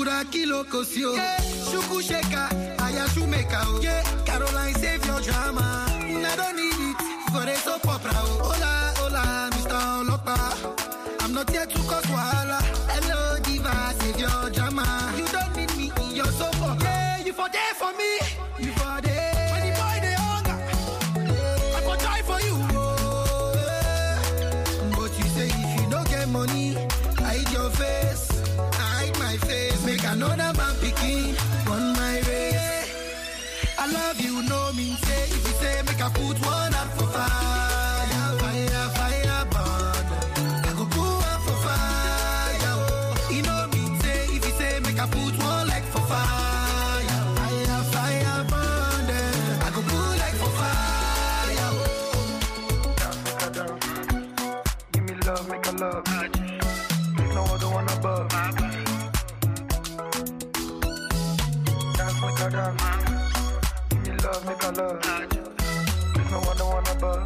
Pura kilo kosio. Yeah, Shuku Sheka, Ayashu Meka. Yeah, Caroline save your drama. I don't need it for a soap opera. Hola, hola, Mr. Olopa. I'm not here to cause wahala. Hello, diva, save your drama. You don't need me in your soap opera. Yeah, you for there for me. You for there. When the boy they hunger, I for try for you. Oh, yeah. But you say if you don't get money, hide your face. I hide my face. Make another man picking on my race. I love you, no mean say. If you say make I put one up for fire, fire, fire, burn. I go put one for fire. Oh, you know mean say. If you say make I put one like for fire, fire, fire, burn. I go put like for fire. Oh, give me love, make a love. There's no other one above. Dance, make a dance. Love, make a love. There's no other one above.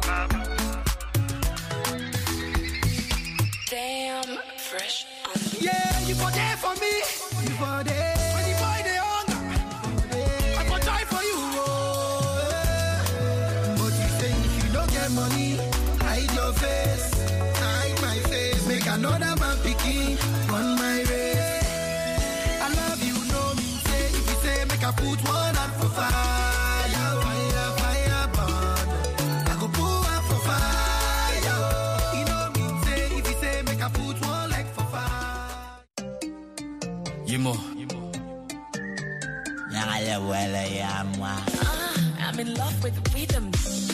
Damn, fresh. Yeah, you for there for me. You for there. When the boy they hunger, I for try for you. Oh, yeah. But you say if you don't get money, hide your face. Hide my face. Make another man picking on my race. I love you, no mean say. If you say make I put one out for fire. I'm in love with the rhythm.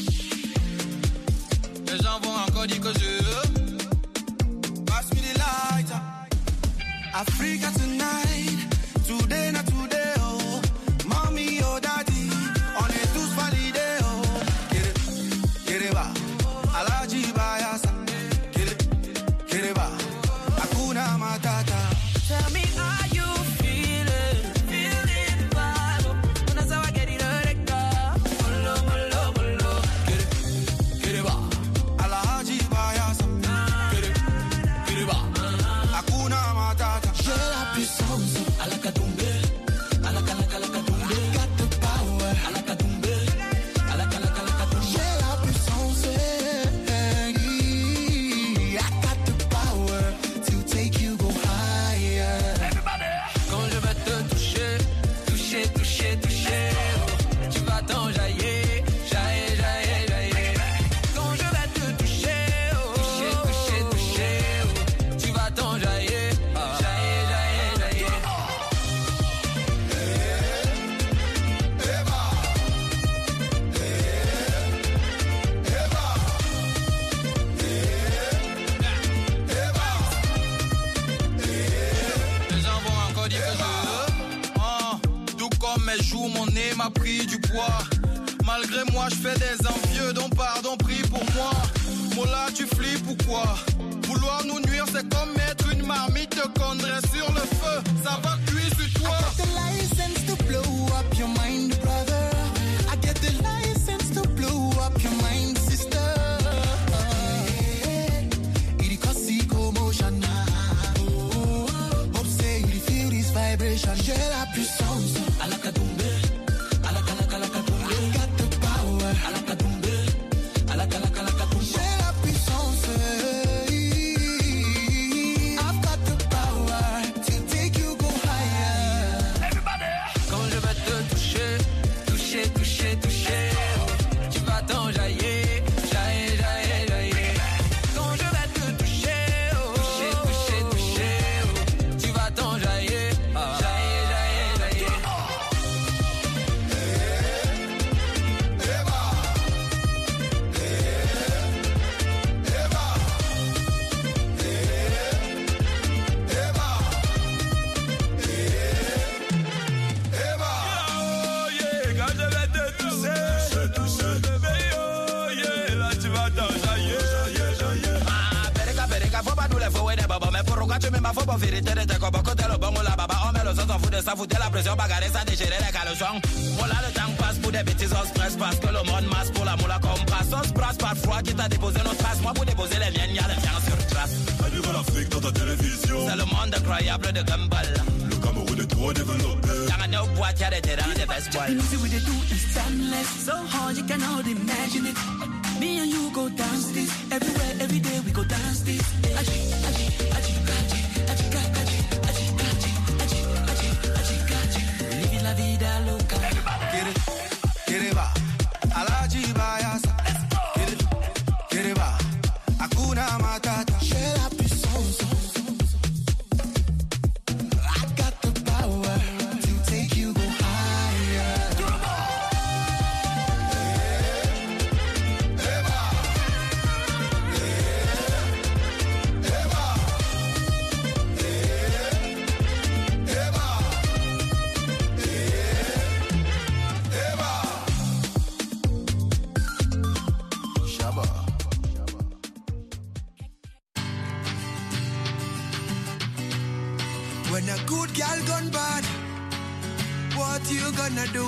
Les gens vont encore dire que je pass me the light. Africa tonight, today not today oh. Mommy oh daddy, on est tous validés oh. Kereba, Alaji Bayasa. Kereba, Hakuna Matata. Tell me how you feeling vibe. When I saw I get it molo, molo, molo. Kereba, Alaji Bayasa. Kereba, Hakuna Matata. J'ai la puissance, à la Katumbe, à la Kalakatumbe. I got the power, à la Katumbe, à la Kalakatumbe. j'ai la puissance, I got the power to take you go higher. Quand je vais te toucher, toucher, toucher, toucher, oh, tu vas t'enjailler, jaillir, jaillir, jaillir. Quand je vais te toucher, oh, toucher, toucher, toucher, oh, tu vas t'enjailler, jaillir, jaillir, jaillir. Les gens vont encore dire que je tout comme mes joues, mon nez m'a pris du poids. Malgré moi, je fais des envieux, donc pardon, prie pour moi. Mola, tu flippes ou quoi? Vouloir nous nuire, c'est comme mettre une marmite de condré sur le feu. Ça va cuire sur toi. I got the license to blow up your mind, brother. I get the license to blow up your mind, sister. It cause commotion. Hope say you feel this vibration. J'ai la puissance. À la Katumbe, à la Kalakatumbe. I got the power. À la Katumbe, à la Kalakatumbe. J'ai la puissance. I've got the power to take you go higher. Quand je vais te toucher, toucher, toucher, toucher, oh, tu vas t'enjailler, jaillir, jaillir, jaillir. Quand je vais te toucher, oh, toucher, toucher, toucher, oh, tu vas t'enjailler, jaillir, jaillir, jaillir. Oh yeah, quand je vais te toucher, bébé, oh yeah, là tu vas t'enjailler, jaillir, jaillir. Pereka, faut pas nous les fouer des babas. Mais pourquoi tu mets ma faute pour vérité de tes copains? Côté le bon ou la baba, on met le son, s'en fout de ça, foutait la pression, bagarrer, ça déchirer les caleçons. Voilà, le temps passe pour des bêtises, on se presse parce que le monde masse pour la moula comme brasse. On se brasse par froid qui t'a déposé nos traces. Moi pour déposer les miennes, y'a les miens sur trace. Vive l'Afrique dans ta télévision. C'est le monde incroyable de Gumball. Le Cameroun put it to a develop. I know what you're the best boy. The music we do is timeless, so hard you cannot imagine it. Me and you go dance this everywhere, every day we go dance this. Living la vida loca. Get it, va. Alaji Bayasa. Get it, va. Hakuna Matata. Share up your soul. I got the power to take you go higher. When a good girl gone bad, what you gonna do?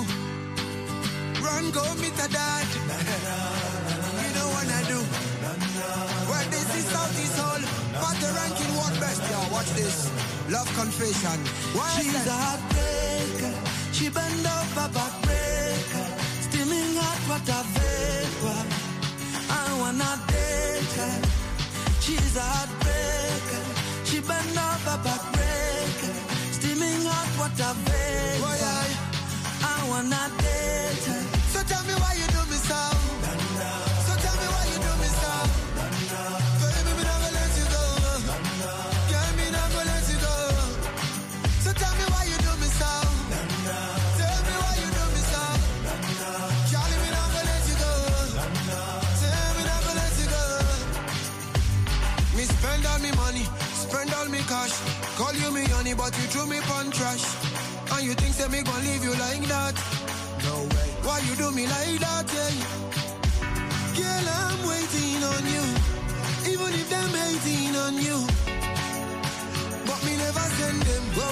Run, go meet a dad. You know what I do. When this is South is all, but the ranking what best? Yeah, watch this. Love confession. Why she's a heartbreaker. She bend over backbreaker. Steaming hot water vapor. I wanna date her. She's a heartbreaker. She bend over backbreaker. Steaming hot water vapor. I wanna date her. So tell me why you do me so. So tell me why you do me so. Baby, me not gonna let you go. Girl, me not gonna let you go. So tell me why you do me so. Tell me why you do me so. Charlie, me not gonna let you go. Tell me not gonna let you go. Me spend all me money, spend all me cash. Call you me honey, but you threw me pon trash. And you think say me gon' leave you like that? No way. Why you do me like that, yeah? Girl, I'm waiting on you. Even if them hating on you. But me never send them go.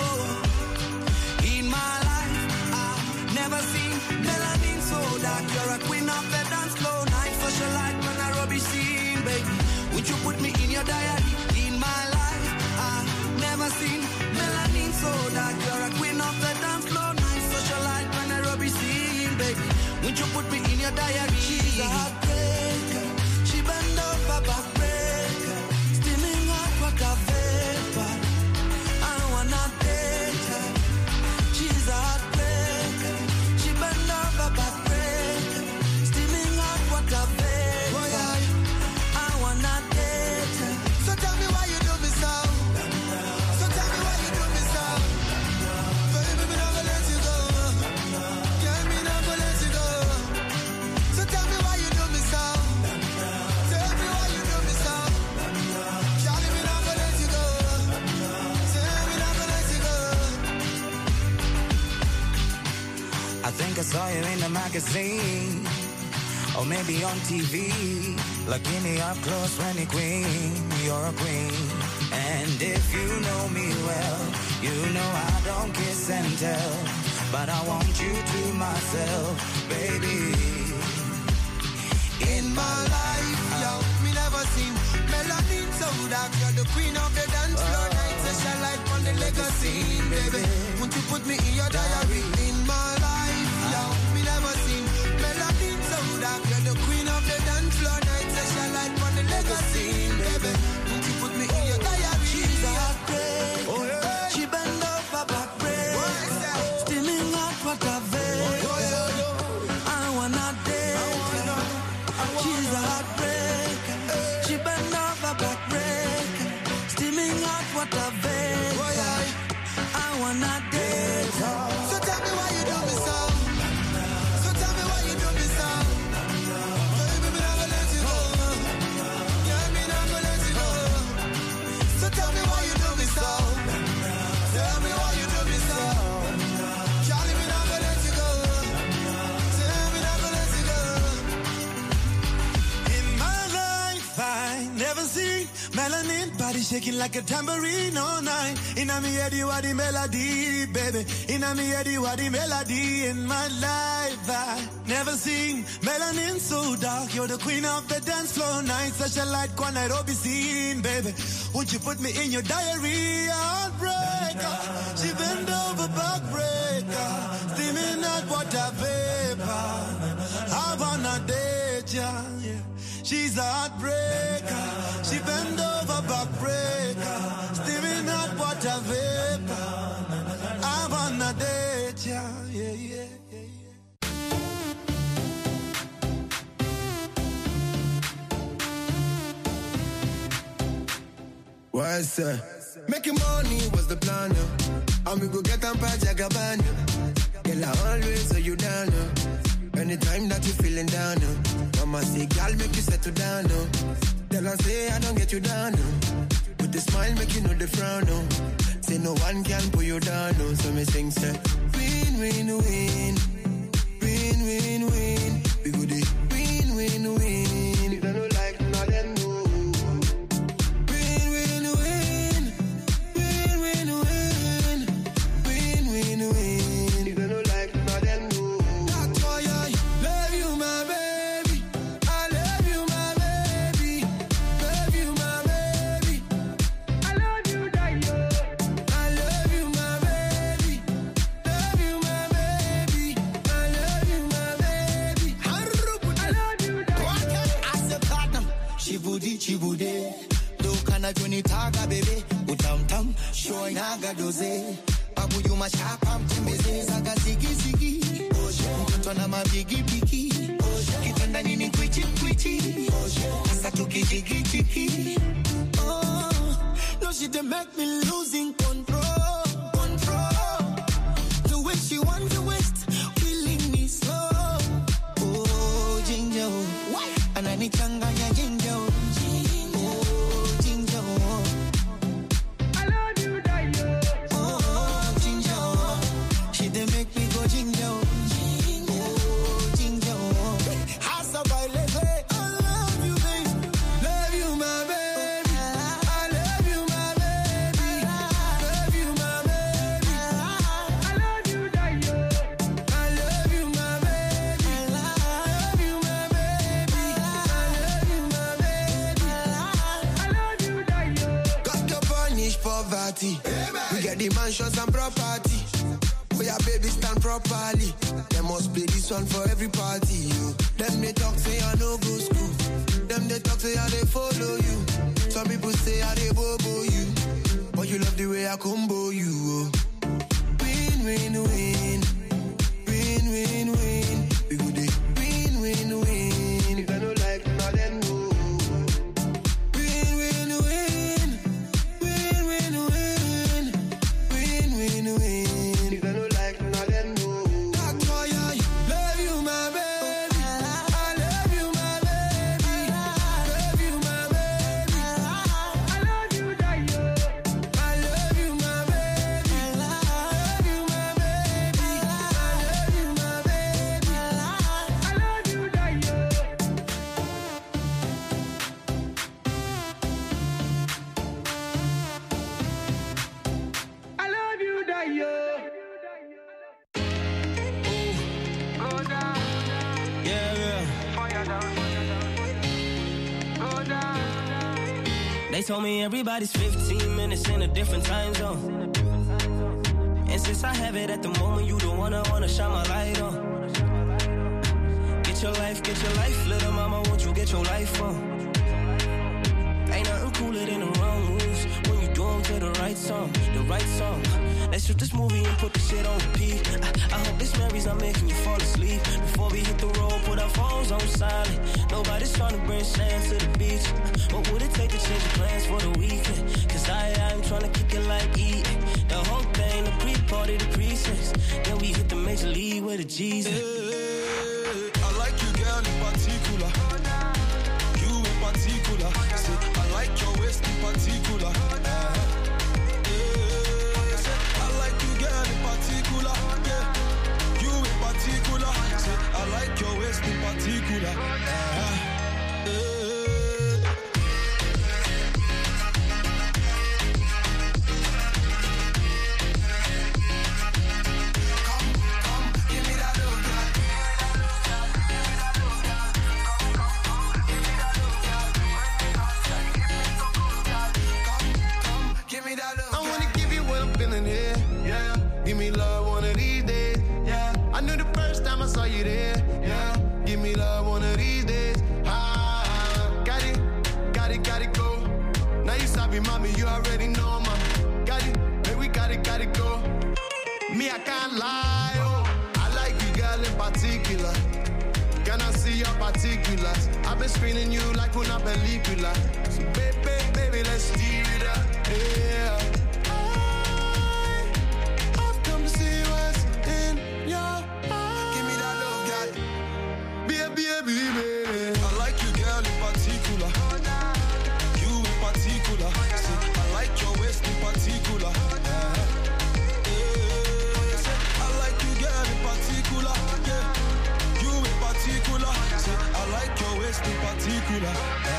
In my life, I've never seen melanin so dark. You're a queen of the dance floor. Night socialite when I rubbish scene, baby. Would you put me in your diary? In my life, I've never seen melanin so dark. You're a queen of the dance floor. Night socialite when I rubbish scene, baby. Would you put me in your diary? She's a heartbreaker. She bend over backbreaker. Steaming hot water vapor. I wanna date her. She's a heartbreaker. She bend over backbreaker. Steaming hot water vapor. I wanna date her. So tell me why you do me so. So tell me why you do me so. Baby, me not gonna let you go. Girl, me not gonna let you go. So tell me why you do me so. Tell me why you do me so. Charlie, me not gonna let you go. Tell me not gonna let you go. I think I saw you in the magazine, or maybe on TV. Looking me up close when you're queen, you're a queen. And if you know me well, you know I don't kiss and tell, but I want you to myself, baby. In my life, yo, me never seen melanin so dark. You're the queen of the dance floor. Night session light on the legacy, baby. Won't you put me in your diary? In my life, yo, me never seen melanin so dark. You're the queen of the dance floor. Night session light on the legacy, baby. Won't you put me in your diary? She's a heartbreaker. She bend over backbreaker. Steaming hot water vapor. I wanna date her. She's a heartbreaker. She bend over backbreaker. Steaming hot water vapor. I wanna date her. So tell me why you do me so. So tell me why you do me so. Baby, me not gonna let you go. Yeah, me not gonna let you go. So tell me why you do me so. Tell me why you do me so. Charlie, me not gonna let you go. Tell me not gonna let you go. In my life, I never seen Melanin body shaking like a tambourine all night. Inna me head you are the melody, baby. Inna me head you are the melody in my life. I never seen melanin so dark. You're the queen of the dance floor night. Such a light one I'd be seen, baby. Won't you put me in your diary? Heartbreaker, she bend over backbreaker, steaming hot water vapor. I wanna date ya, yeah. She's a heartbreaker, she bend over backbreaker, steaming hot water vapor. I wanna date ya, yeah, yeah, yeah, yeah. What's up? Making money was the plan, yeah. And we go get them by Jagaban. Girl, I always hold you down, yeah. Anytime that you feeling down, yeah. Mama say, girl, make you settle down, yeah. Tell her, say, I don't get you down, yeah. With a smile, make you know the frown, yeah. Say, no one can pull you down, yeah. So me sing, say, win, win, win. Win, win, win. We go the win, win, win. You don't know like none of them. Chibude, do kana joni taga bebe, utam show inaga doze, babu yuma shapam timbeze, zaga zigi zigi, mtoto na mabigi bigi, kitanda nini kwichi, asa tuki jigi jigi. Oh, no she dey make me losing control. The way she want to waste, killing me slow. Oh, ginger, anani changanya ginger. We get the mansions and property. We are baby stand properly. They must play this one for every party. You. Them they talk say I no go school. Them they talk say I they follow you. Some people say I they bobo you. But you love the way I combo you. Oh. Win, win, win. Win, win, win. We go the win, win, win. If I don't like none of them go. They told me everybody's 15 minutes in a different time zone. And since I have it at the moment, you the one I wanna shine my light on. Get your life, little mama, won't you get your life on? Ain't nothing cooler than the wrong moves when you do them to the right song. Let's shoot this movie and put the shit on repeat. I hope this memory's not making you fall asleep. Before we hit the road, put our phones on silent. Nobody's trying to bring sand to the beach. What would it take to change the plans for the weekend? Cause I'm trying to kick it like eating. The whole thing, the pre-party, the pre-sex. Then we hit the major league with the G's. I like you, girl, in particular. You in particular. Say, I like your waist in particular. I like you, girl, in particular. Yeah, you in particular. Say, I like your waist in particular. Give me love one of these days, yeah. I knew the first time I saw you there, yeah. Give me love one of these days, got it, go. Now you sabi, mommy, you already know, mama. Got it, baby, we got it, go. Me, I can't lie, oh. I like you, girl, in particular. Can I see your particulars? I've been screening you like una película. So baby, let's steer it up, yeah. I've come to see what's in your eyes. Give me that love, girl. Baby. I like you, girl, in particular. You in particular. See, I like your waist in particular. I like you, girl, in particular. Yeah. You in particular. See, I like your waist in particular.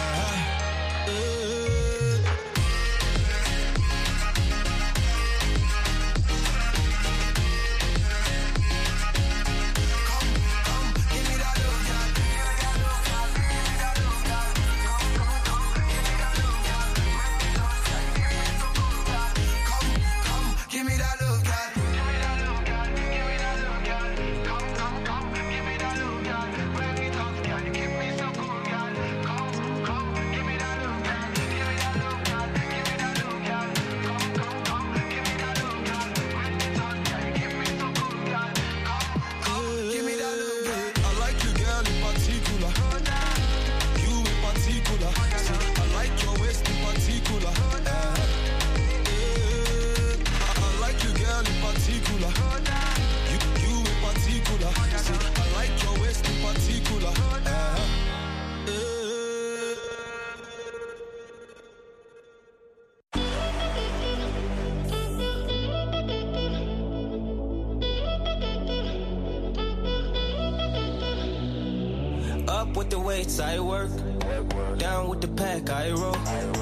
I work, down with the pack, I roll.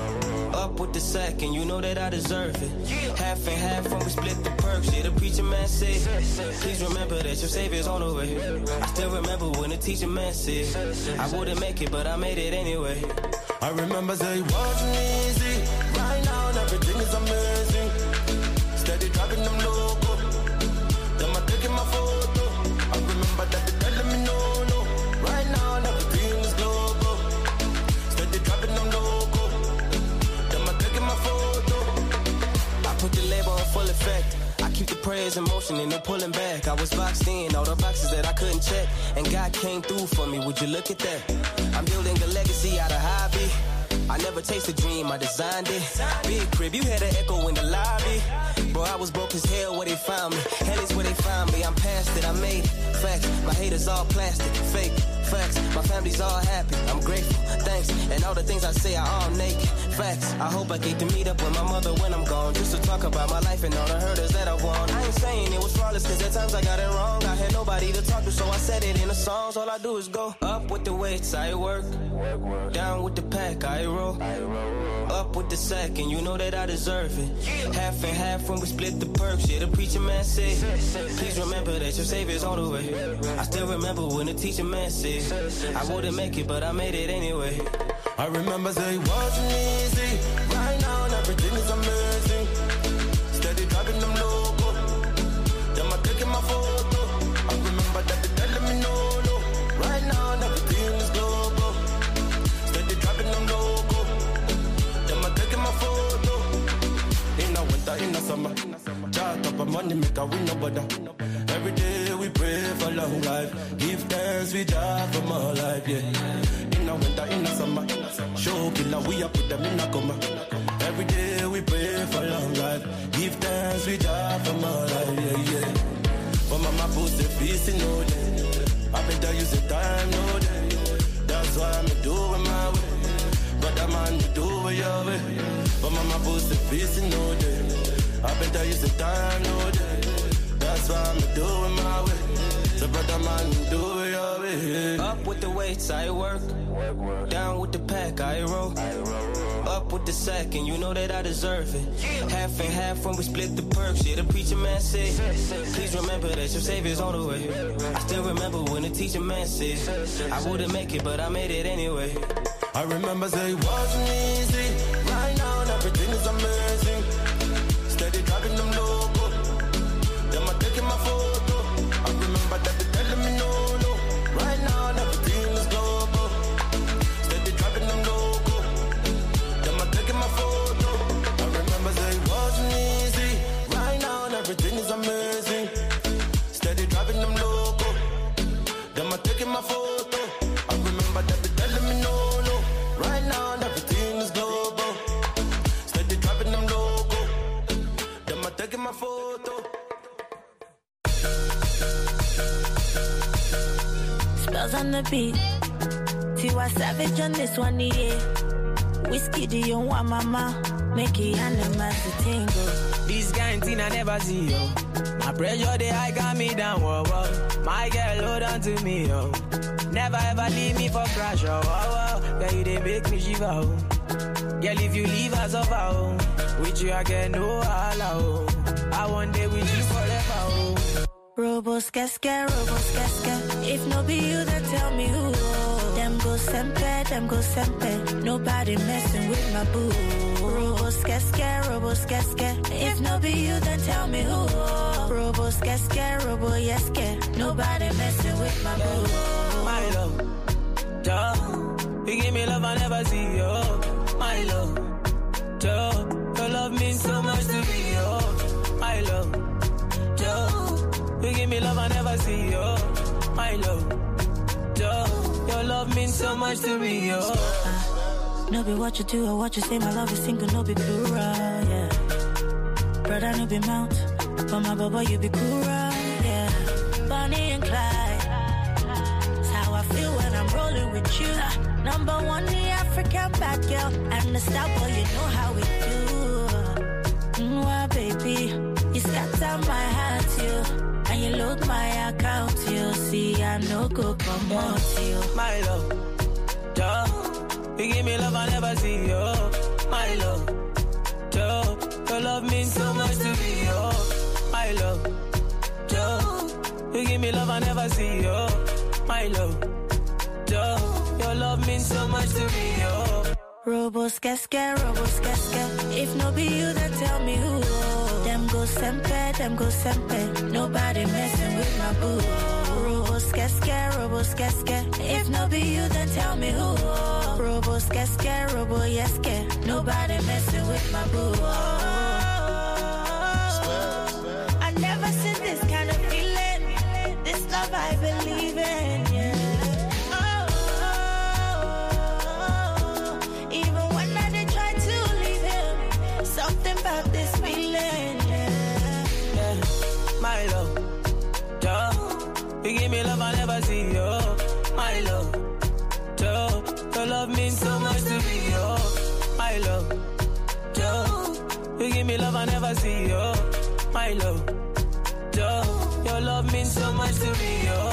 Up with the sack, and you know that I deserve it. Half and half when we split the perks. Yeah, the preacher man said, please remember that your savior's on the way. I still remember when the teacher man said, I wouldn't make it, but I made it anyway. I remember say it wasn't easy. Right now, everything is amazing. Steady dropping them loco. Them I taking my photo. I remember that they telling me no. Right now, everything is global. Steady dropping them loco. Them I taking my photo. I put the label in full effect. I keep the prayers in motion and no pulling back. I was boxed in, all the boxes that I couldn't check. And God came through for me, would you look at that? I'm building a legacy out of hobby. I never chased a dream, I designed it. Big crib, you had an echo in the lobby. Bro, I was broke as hell where they found me. Hell is where they found me, I'm past it, I made it. Facts, my haters all plastic, fake. Facts, my family's all happy, I'm grateful, thanks. And all the things I say are all naked. Facts, I hope I get to meet up with my mother when I'm gone. Just to talk about my life and all the hurdles that I won. I ain't saying it was flawless, cause at times I got it wrong. I had nobody to talk to, so I said it in the songs. All I do is go up with the weights, I work. Down with the pack, I roll. Up with the sack, and you know that I deserve it. Half and half when we split the perks. Yeah, the preacher man said, please remember that your savior's on the way. I still remember when the teacher man said, I wouldn't make it, but I made it anyway. I remember say it wasn't easy. Right now, everything is amazing. Steady dropping them loco. Them I taking my photo. I remember that they telling me no. Right now, everything is global. Steady dropping them loco. Them I taking my photo. In the winter, in the summer. Chart up a money, make a win no bother. Every day we pray for long life. Give thanks, we die for more life, yeah. In the winter, in the summer. Show killer, we up put them in a coma. Every day we pray for long life. Give thanks, we die for more life, yeah. But mama put the feast in no day. I better use the time, no day. That's why I'm doing my way. Brother man, you do it your way. But mama put the feast in no day. I better use the time, no day. That's why I'm doing my way. So brother man, do it your way. Up with the weights, I work. Down with the pack, I roll. Up with the sack, and you know that I deserve it. Half and half when we split the perks. Yeah, the preacher man said, please remember that your savior's on the way. I still remember when the teacher man said, I wouldn't make it, but I made it anyway. I remember say it wasn't easy. Right now, everything is amazing. Steady dropping them loco. Them I my photo. Spells on the beat. Tiwa Savage on this one, yeah. Whiskey, do you want mama? Make it animals to tingle. This kind thing I never see, yo. My pressure, they high got me down, whoa, whoa. My girl, hold on to me, yo. Never ever leave me for crash, oh, whoa, whoa. Girl, you they make me shiver, oh. Girl, if you leave us over, oh. With you, I get no holla, oh. I want day with you forever, oh. Robos, casca. If no be you, then tell me who. Them go sempe. Nobody messing with my boo. Robos, casca. If no be you, then tell me who. Robos, casca. Nobody messing with my boo. My love, duh. You give me love I never see, yo. My love, duh. Your love means so much to me, yo. My love, duh. You give me love I never see, yo. My love, duh. Your love means so much to me, yo. No be what you do or what you say, my love is single, no be plural, yeah. Brother, no be mount, but my baba, you be cool, yeah. Bonnie and Clyde, that's how I feel when I'm rolling with you. Number one, the African bad girl, and the star boy, you know how we do. Mwah, baby, you scatter my heart, you. And you load my account, you see, I no go come out, you. My love, duh. You give me love I never see, yo. My love, duh. Your love means so much to me, yo. My love, duh. You give me love I never see, yo. My love, duh. Your love means so much to me, yo. Robos, casca. If no be you, then tell me who. Them go sempe. Nobody messing with my boo. Robos, casca. If no be you, then tell me who. Robos, casca. Nobody messing with my boo. I never seen this kind of feeling. This love I believe in, yeah. Something about this feeling, yeah. My love, duh. You give me love I never see, yo. My love, duh. Your love means so much to me, yo. My love, duh. You give me love I never see, yo. My love, duh. Your love means so much to me, yo.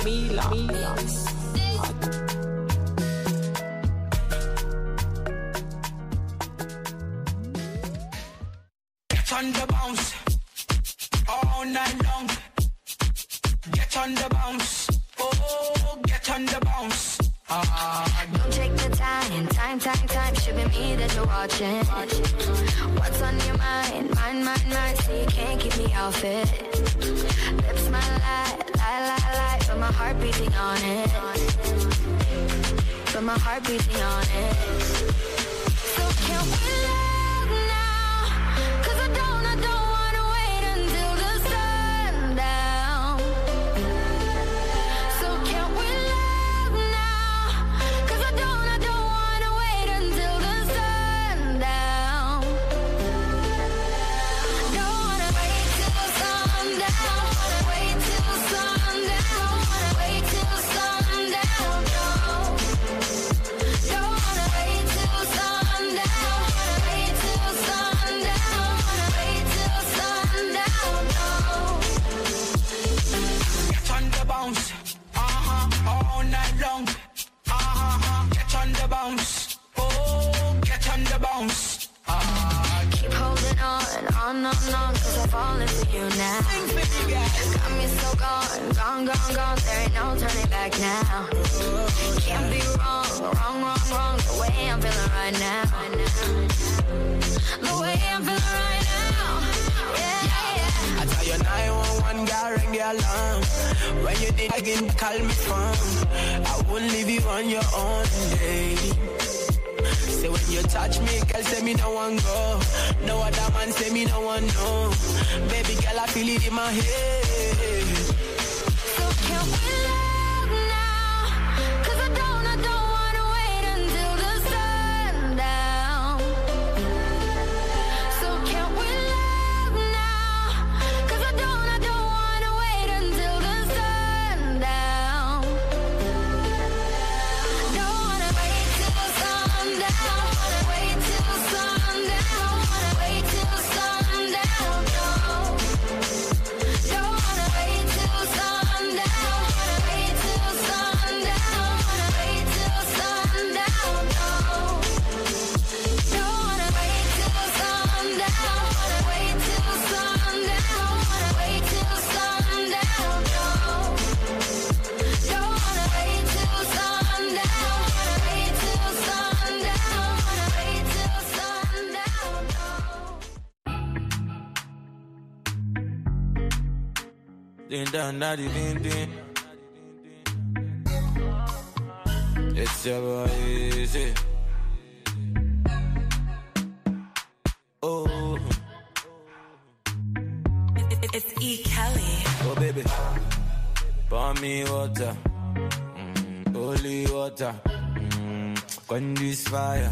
On the bounce, all night long. Get on the bounce, oh, get on the bounce. Don't take the time. Should be me that you're watching. What's on your mind? Mine. So you can't keep me off it. Lips my lie, but my heart beating on it. So can we love now? 'Cause I don't wanna wait until the sundown. So can we love now? 'Cause I don't wanna wait until the sundown. Don't wanna wait till sundown. Wanna wait till sundown. Wanna wait till sundown. No. Don't wanna wait till sundown. Wanna wait till sundown. Wanna wait till sundown. No. Get on the bounce, all night long. Get on the bounce, oh, get on the bounce. Keep holding on, 'cause I'm falling for you now. Got me so gone. There ain't no turning back now. Can't be wrong. The way I'm feeling right now. The way I'm feeling right now. Yeah. I tell you 911, girl, ring the alarm. When you did again, call me from. I won't leave you on your own day. Say when you touch me, girl, say me no one go. No other man say me no one know. Baby girl, I feel it in my head. So can we love now? 'Cause I don't wanna wait until the sundown. So can we love now? Din dan da di din din. It's your boy Easy. Oh, It's E. Kelly. oh baby, pour me water, holy water, quench this fire.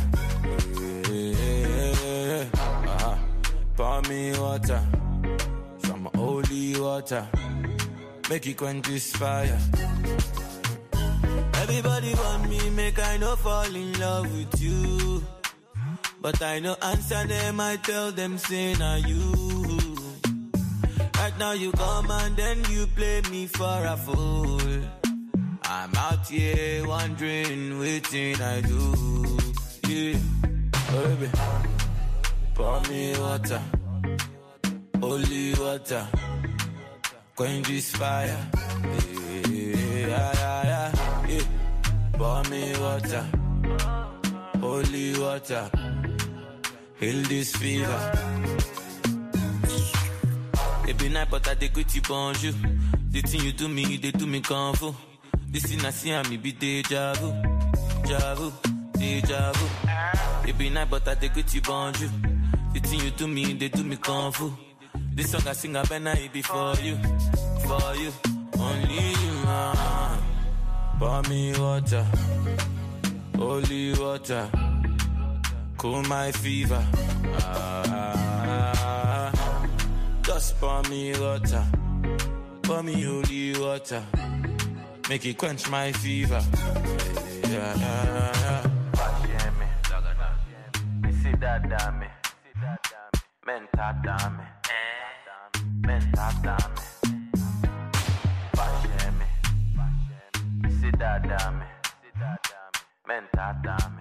Pour me water, some holy water, make it quench this fire. Everybody want me, make I no fall in love with you. But I no answer them, I tell them, say, nah you. Right now you come and then you play me for a fool. I'm out here wondering, waiting I do. Yeah, oh, baby, pour me water, holy water, quench this fire. Yeah. Pour me water, holy water, heal this fever. Every night but I take with you bonjour. The thing you do me, they do me kung fu. This thing I see me be deja vu, deja vu. Every night but I take with you bonjour. The thing you do me, they do me kung fu. This song I sing I better it be for you, only you. Pour me water, holy water, cool my fever. Just pour me water, pour me holy water, make it quench my fever. Yeah. Me see that damn me, men tap damn me, men tap damn me. See that damn me, men tap damn me.